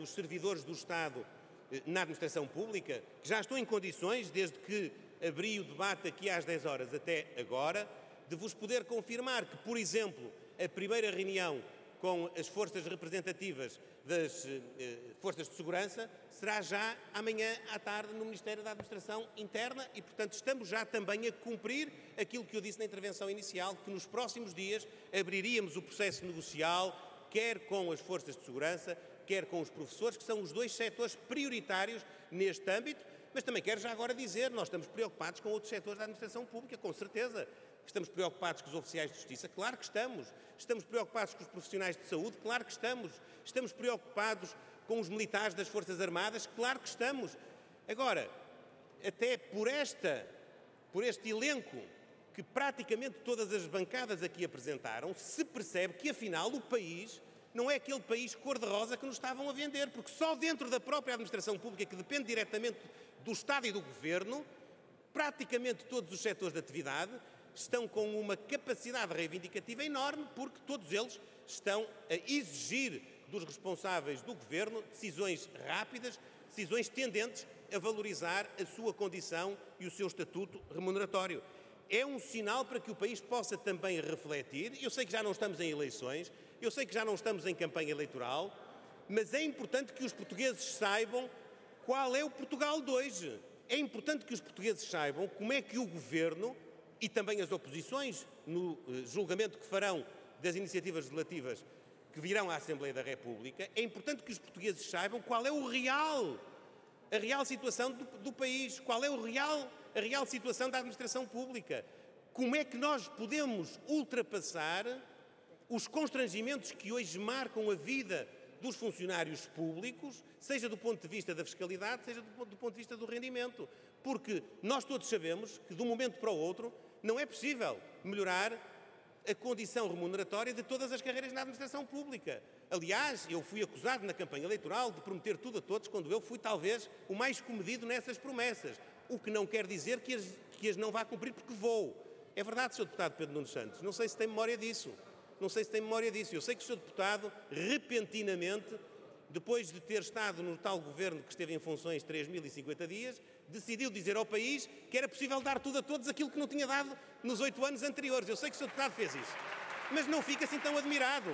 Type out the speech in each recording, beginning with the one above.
dos servidores do Estado na administração pública, que já estão em condições, desde que abri o debate aqui às 10 horas até agora, de vos poder confirmar que, por exemplo, a primeira reunião com as forças representativas das forças de segurança será já amanhã à tarde no Ministério da Administração Interna e, portanto, estamos já também a cumprir aquilo que eu disse na intervenção inicial, que nos próximos dias abriríamos o processo negocial, quer com as forças de segurança, quer com os professores, que são os dois setores prioritários neste âmbito, mas também quero já agora dizer, nós estamos preocupados com outros setores da administração pública, com certeza. Estamos preocupados com os oficiais de justiça? Claro que estamos. Estamos preocupados com os profissionais de saúde? Claro que estamos. Estamos preocupados com os militares das Forças Armadas? Claro que estamos. Agora, até por este elenco que praticamente todas as bancadas aqui apresentaram, se percebe que afinal o país não é aquele país cor-de-rosa que nos estavam a vender, porque só dentro da própria administração pública, que depende diretamente do Estado e do Governo, praticamente todos os setores de atividade estão com uma capacidade reivindicativa enorme, porque todos eles estão a exigir dos responsáveis do Governo decisões rápidas, decisões tendentes a valorizar a sua condição e o seu estatuto remuneratório. É um sinal para que o país possa também refletir. Eu sei que já não estamos em eleições, eu sei que já não estamos em campanha eleitoral, mas é importante que os portugueses saibam qual é o Portugal de hoje. É importante que os portugueses saibam como é que o Governo e também as oposições, no julgamento que farão das iniciativas legislativas que virão à Assembleia da República, é importante que os portugueses saibam qual é a real situação do país, qual é a real situação da administração pública. Como é que nós podemos ultrapassar os constrangimentos que hoje marcam a vida dos funcionários públicos, seja do ponto de vista da fiscalidade, seja do ponto de vista do rendimento. Porque nós todos sabemos que, de um momento para o outro, não é possível melhorar a condição remuneratória de todas as carreiras na administração pública. Aliás, eu fui acusado na campanha eleitoral de prometer tudo a todos, quando eu fui talvez o mais comedido nessas promessas. O que não quer dizer que as não vá cumprir, porque vou. É verdade, Sr. Deputado Pedro Nuno Santos, não sei se tem memória disso. Eu sei que o Sr. Deputado, repentinamente, depois de ter estado no tal governo que esteve em funções 3.050 dias, decidiu dizer ao país que era possível dar tudo a todos aquilo que não tinha dado nos 8 anos anteriores. Eu sei que o Sr. Deputado fez isso, mas não fica assim tão admirado.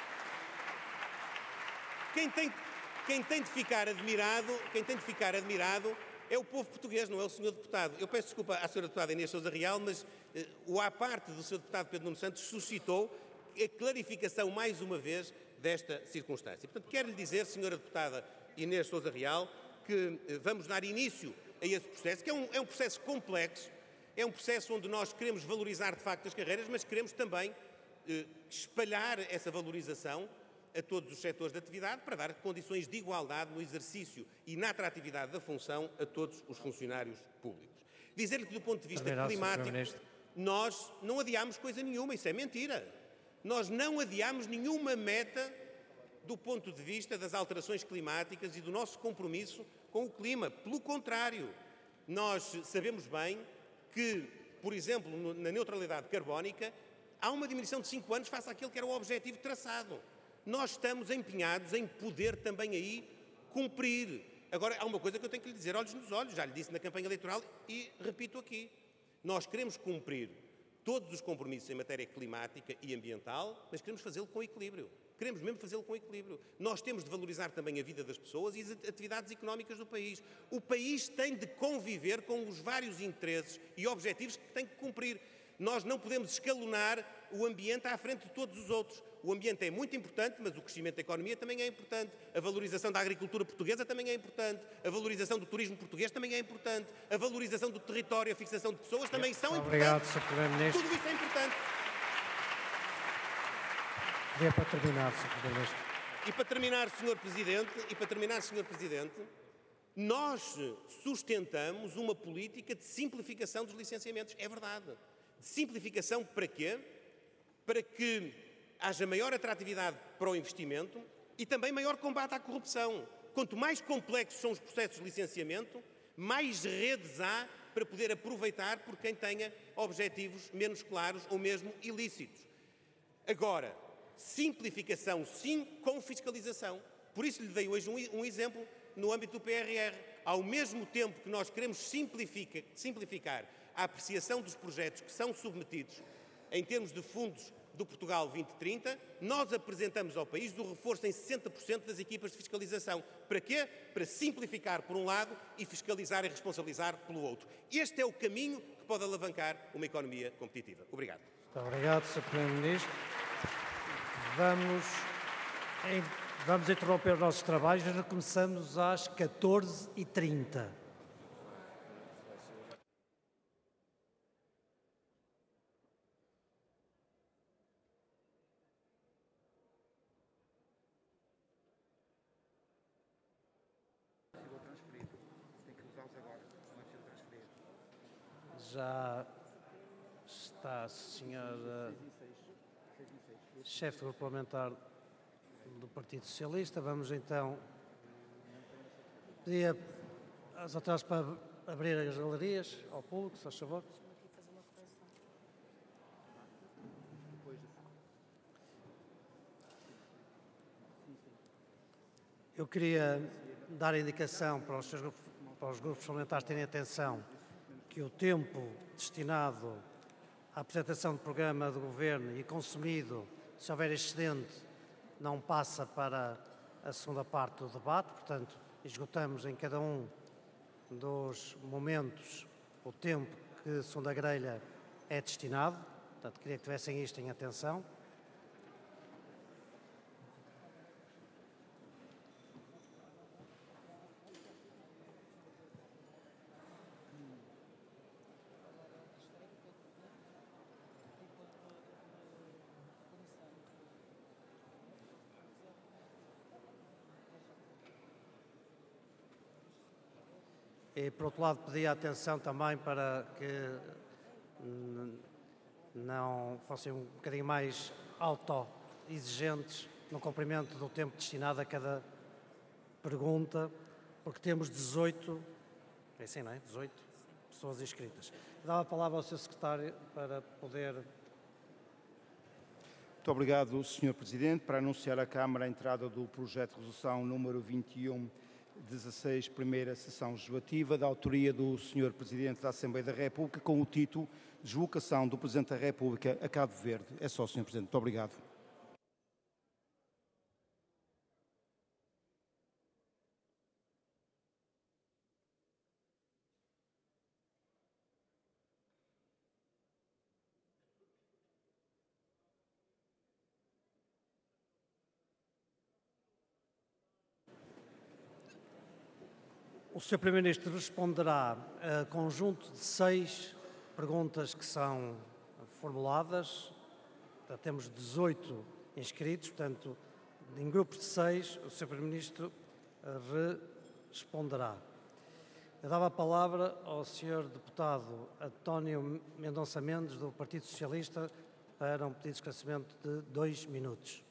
Quem tem de ficar admirado é o povo português, não é o Sr. Deputado. Eu peço desculpa à Sra. Deputada Inês Sousa Real, mas o à parte do Sr. Deputado Pedro Nuno Santos suscitou a clarificação, mais uma vez, desta circunstância. Portanto, quero-lhe dizer, Sra. Deputada Inês Sousa Real, que vamos dar início a esse processo, que é um processo complexo, é um processo onde nós queremos valorizar, de facto, as carreiras, mas queremos também espalhar essa valorização a todos os setores de atividade para dar condições de igualdade no exercício e na atratividade da função a todos os funcionários públicos. Dizer-lhe que, do ponto de vista climático, nós não adiámos coisa nenhuma, isso é mentira. Nós não adiámos nenhuma meta do ponto de vista das alterações climáticas e do nosso compromisso com o clima. Pelo contrário, nós sabemos bem que, por exemplo, na neutralidade carbónica, há uma diminuição de 5 anos face àquele que era o objetivo traçado. Nós estamos empenhados em poder também aí cumprir. Agora, há uma coisa que eu tenho que lhe dizer olhos nos olhos, já lhe disse na campanha eleitoral e repito aqui. Nós queremos cumprir todos os compromissos em matéria climática e ambiental, mas queremos fazê-lo com equilíbrio. Queremos mesmo fazê-lo com equilíbrio. Nós temos de valorizar também a vida das pessoas e as atividades económicas do país. O país tem de conviver com os vários interesses e objetivos que tem que cumprir. Nós não podemos escalonar o ambiente à frente de todos os outros. O ambiente é muito importante, mas o crescimento da economia também é importante. A valorização da agricultura portuguesa também é importante. A valorização do turismo português também é importante. A valorização do território, a fixação de pessoas também são importantes. Obrigado, Sr. Primeiro-Ministro. Tudo isso é importante. É para terminar, Sr. Primeiro-Ministro. E para terminar, Sr. Presidente, nós sustentamos uma política de simplificação dos licenciamentos. É verdade. De simplificação para quê? Para que haja maior atratividade para o investimento e também maior combate à corrupção. Quanto mais complexos são os processos de licenciamento, mais redes há para poder aproveitar por quem tenha objetivos menos claros ou mesmo ilícitos. Agora, simplificação sim, com fiscalização. Por isso lhe dei hoje um exemplo no âmbito do PRR. Ao mesmo tempo que nós queremos simplificar a apreciação dos projetos que são submetidos em termos de fundos do Portugal 2030, nós apresentamos ao país o reforço em 60% das equipas de fiscalização. Para quê? Para simplificar por um lado e fiscalizar e responsabilizar pelo outro. Este é o caminho que pode alavancar uma economia competitiva. Obrigado. Muito obrigado, Sr. Primeiro-Ministro. Vamos interromper os nossos trabalhos e recomeçamos às 14h30. Já está a senhora chefe do grupo parlamentar do Partido Socialista. Vamos então pedir às autoridades para abrir as galerias ao público, se faz favor. Eu queria dar a indicação para os grupos parlamentares terem atenção que o tempo destinado à apresentação do programa do Governo e consumido, se houver excedente, não passa para a segunda parte do debate, portanto, esgotamos em cada um dos momentos o tempo que a segunda grelha é destinado, portanto, queria que tivessem isto em atenção. E, por outro lado, pedi atenção também para que não fossem um bocadinho mais autoexigentes no cumprimento do tempo destinado a cada pergunta, porque temos 18, é assim, não é? 18 pessoas inscritas. Dava a palavra ao Sr. Secretário para poder... Muito obrigado, Sr. Presidente. Para anunciar à Câmara a entrada do projeto de resolução número 2116, primeira sessão legislativa, da autoria do Sr. Presidente da Assembleia da República, com o título Deslocação do Presidente da República a Cabo Verde. É só, Sr. Presidente. Muito obrigado. O Sr. Primeiro-Ministro responderá a conjunto de 6 perguntas que são formuladas. Portanto, temos 18 inscritos, portanto, em grupos de 6, o Sr. Primeiro-Ministro responderá. Eu dava a palavra ao Sr. Deputado António Mendonça Mendes, do Partido Socialista, para um pedido de esclarecimento de 2 minutos.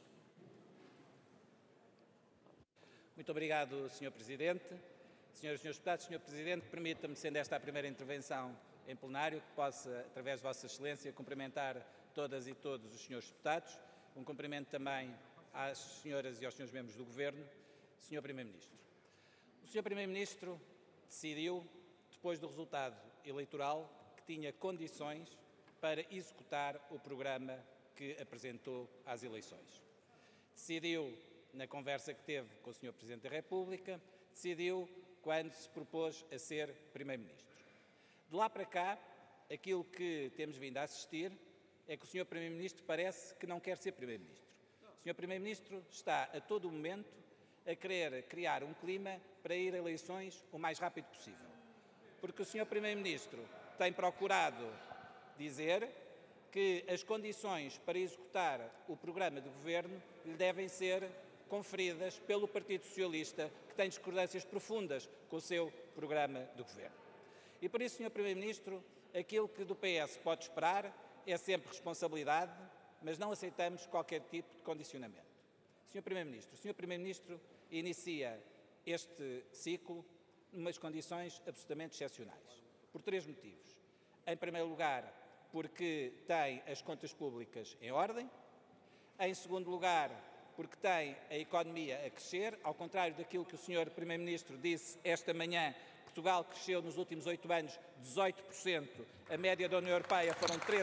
Muito obrigado, Sr. Presidente. Senhoras e senhores deputados, Sr. Presidente, permita-me, sendo esta a primeira intervenção em plenário, que possa, através de Vossa Excelência, cumprimentar todas e todos os senhores deputados, um cumprimento também às senhoras e aos senhores membros do Governo. Sr. Primeiro-Ministro, o Sr. Primeiro-Ministro decidiu, depois do resultado eleitoral, que tinha condições para executar o programa que apresentou às eleições. Decidiu, na conversa que teve com o Sr. Presidente da República, decidiu quando se propôs a ser Primeiro-Ministro. De lá para cá, aquilo que temos vindo a assistir é que o Sr. Primeiro-Ministro parece que não quer ser Primeiro-Ministro. O Sr. Primeiro-Ministro está a todo o momento a querer criar um clima para ir a eleições o mais rápido possível. Porque o Sr. Primeiro-Ministro tem procurado dizer que as condições para executar o programa de governo lhe devem ser conferidas pelo Partido Socialista, que tem discordâncias profundas com o seu programa de governo. E por isso, Sr. Primeiro-Ministro, aquilo que do PS pode esperar é sempre responsabilidade, mas não aceitamos qualquer tipo de condicionamento. Sr. Primeiro-Ministro inicia este ciclo numas condições absolutamente excepcionais, por 3 motivos. Em primeiro lugar, porque tem as contas públicas em ordem. Em segundo lugar, porque tem a economia a crescer, ao contrário daquilo que o Sr. Primeiro-Ministro disse esta manhã. Portugal cresceu nos últimos 8 anos 18%, a média da União Europeia foram 13%.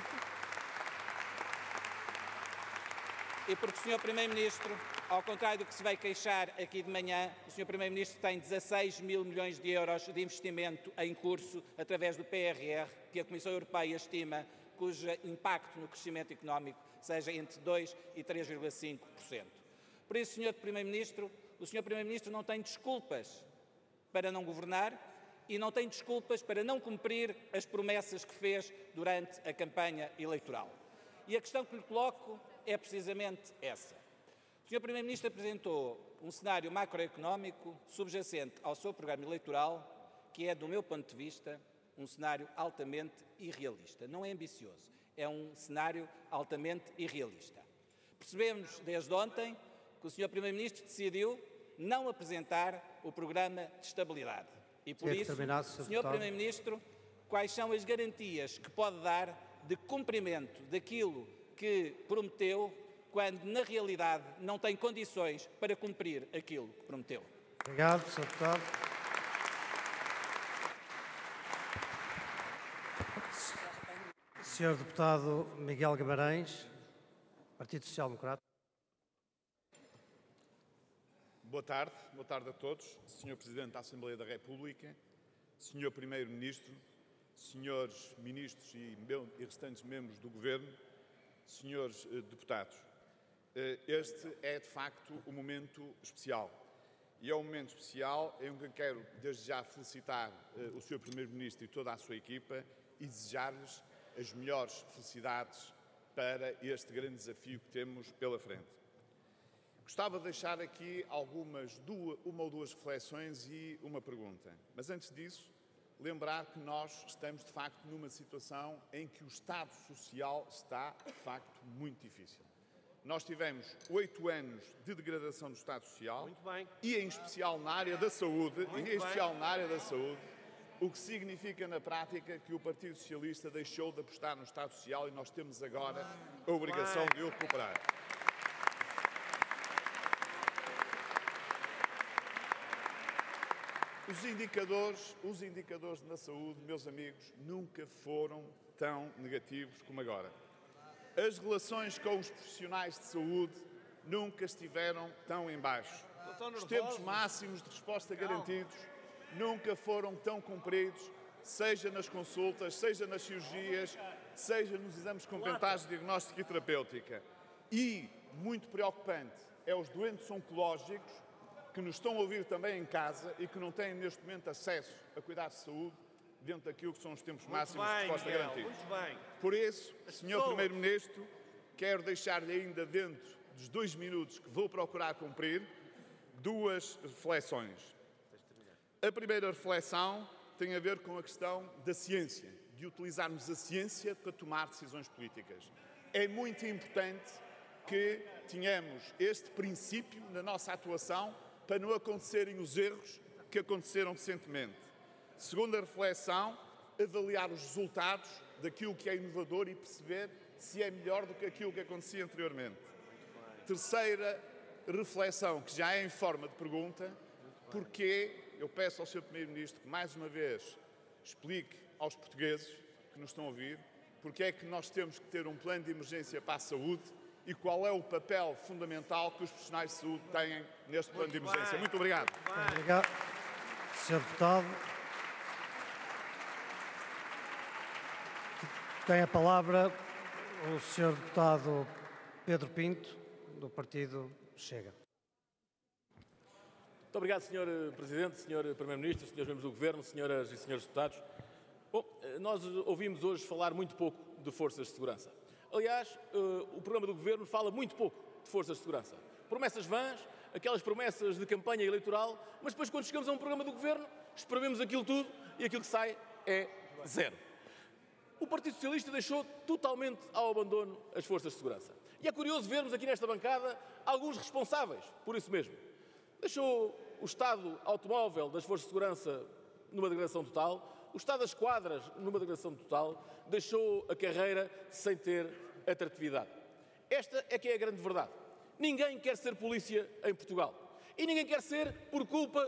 E porque o Sr. Primeiro-Ministro, ao contrário do que se veio queixar aqui de manhã, o Sr. Primeiro-Ministro tem 16 mil milhões de euros de investimento em curso através do PRR, que a Comissão Europeia estima cujo impacto no crescimento económico seja entre 2% e 3,5%. Por isso, Sr. Primeiro-Ministro, o Sr. Primeiro-Ministro não tem desculpas para não governar e não tem desculpas para não cumprir as promessas que fez durante a campanha eleitoral. E a questão que lhe coloco é precisamente essa. O Sr. Primeiro-Ministro apresentou um cenário macroeconómico subjacente ao seu programa eleitoral, que é, do meu ponto de vista, um cenário altamente irrealista. Não é ambicioso, é um cenário altamente irrealista. Percebemos desde ontem que o Sr. Primeiro-Ministro decidiu não apresentar o programa de estabilidade. E por isso, Sr. Primeiro-Ministro, quais são as garantias que pode dar de cumprimento daquilo que prometeu, quando na realidade não tem condições para cumprir aquilo que prometeu? Obrigado, Sr. Deputado. Sr. Deputado Miguel Guimarães, Partido Social Democrata. Boa tarde a todos. Sr. Presidente da Assembleia da República, Sr. Primeiro-Ministro, Srs. Ministros e restantes membros do Governo, Srs. Deputados. Este é, de facto, um momento especial. E é um momento especial em que quero, desde já, felicitar o Sr. Primeiro-Ministro e toda a sua equipa e desejar-lhes as melhores felicidades para este grande desafio que temos pela frente. Gostava de deixar aqui uma ou duas reflexões e uma pergunta. Mas antes disso, lembrar que nós estamos, de facto, numa situação em que o Estado Social está, de facto, muito difícil. Nós tivemos 8 anos de degradação do Estado Social e, em especial, na área da saúde, o que significa, na prática, que o Partido Socialista deixou de apostar no Estado Social e nós temos agora a obrigação de o recuperar. Os indicadores na saúde, meus amigos, nunca foram tão negativos como agora. As relações com os profissionais de saúde nunca estiveram tão em baixo. Os tempos máximos de resposta garantidos nunca foram tão cumpridos, seja nas consultas, seja nas cirurgias, seja nos exames complementares de diagnóstica e terapêutica. E, muito preocupante, é os doentes oncológicos que nos estão a ouvir também em casa e que não têm neste momento acesso a cuidados de saúde dentro daquilo que são os tempos máximos de resposta garantidos. Por isso, Sr. Primeiro-Ministro, quero deixar-lhe ainda dentro dos 2 minutos que vou procurar cumprir, 2 reflexões. A primeira reflexão tem a ver com a questão da ciência, de utilizarmos a ciência para tomar decisões políticas. É muito importante que tenhamos este princípio na nossa atuação para não acontecerem os erros que aconteceram recentemente. Segunda reflexão, avaliar os resultados daquilo que é inovador e perceber se é melhor do que aquilo que acontecia anteriormente. Terceira reflexão, que já é em forma de pergunta, porque eu peço ao Sr. Primeiro-Ministro que, mais uma vez, explique aos portugueses que nos estão a ouvir porque é que nós temos que ter um plano de emergência para a saúde e qual é o papel fundamental que os profissionais de saúde têm neste plano de emergência. Muito obrigado. Obrigado, Sr. Deputado. Tem a palavra o Sr. Deputado Pedro Pinto, do Partido Chega. Muito obrigado, Sr. Presidente, Sr. Primeiro-Ministro, Srs. Membros do Governo, Senhoras e Srs. Deputados. Bom, nós ouvimos hoje falar muito pouco de forças de segurança. Aliás, o programa do Governo fala muito pouco de forças de segurança. Promessas vãs, aquelas promessas de campanha eleitoral, mas depois, quando chegamos a um programa do Governo, esprememos aquilo tudo e aquilo que sai é zero. O Partido Socialista deixou totalmente ao abandono as forças de segurança. E é curioso vermos aqui nesta bancada alguns responsáveis por isso mesmo. Deixou o Estado automóvel das forças de segurança numa degradação total, o Estado das quadras numa degradação total, deixou a carreira sem ter atratividade. Esta é que é a grande verdade. Ninguém quer ser polícia em Portugal. E ninguém quer ser por culpa